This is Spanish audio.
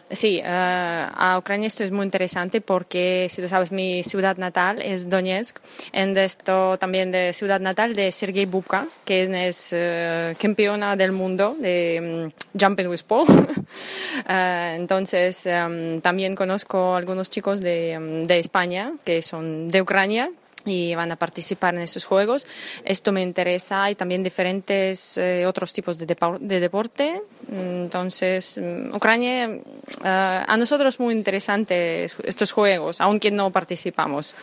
Sí, a Ucrania esto es muy interesante porque, si tú sabes, mi ciudad natal es Donetsk, en esto también de ciudad natal de Sergei Bubka, que es campeona del mundo de Jumping with Paul. Entonces, también conozco algunos chicos de España que son de Ucrania y van a participar en estos juegos. Esto me interesa. Hay también diferentes otros tipos de deporte. Entonces, Ucrania, a nosotros muy interesantes estos juegos, aunque no participamos.